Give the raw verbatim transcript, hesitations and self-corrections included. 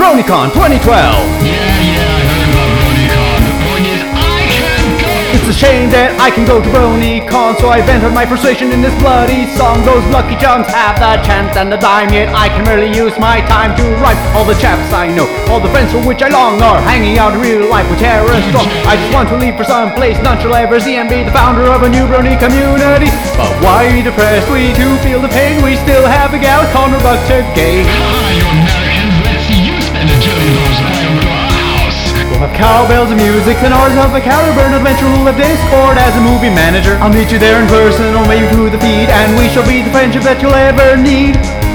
BronyCon twenty twelve. Yeah, yeah, I heard about BronyCon. The point is, I can't go! It's a shame that I can go to BronyCon, so I vented my frustration in this bloody song. Those lucky charms have the chance and the dime, yet I can rarely use my time to rhyme. All the chaps I know, all the friends for which I long, are hanging out in real life with terrorist strong. I just want to leave for some place none shall ever see and be the founder of a new Brony community. But why depressed we to feel the pain? We still have a gal Connor Buck to gain. Ah, you Americans, let's see you spend a jillion dollars on your house! We'll have cowbells and music and hours of a Caliburn adventure. We'll have Discord as a movie manager. I'll meet you there in person or maybe through the feed, and we shall be the friendship that you'll ever need.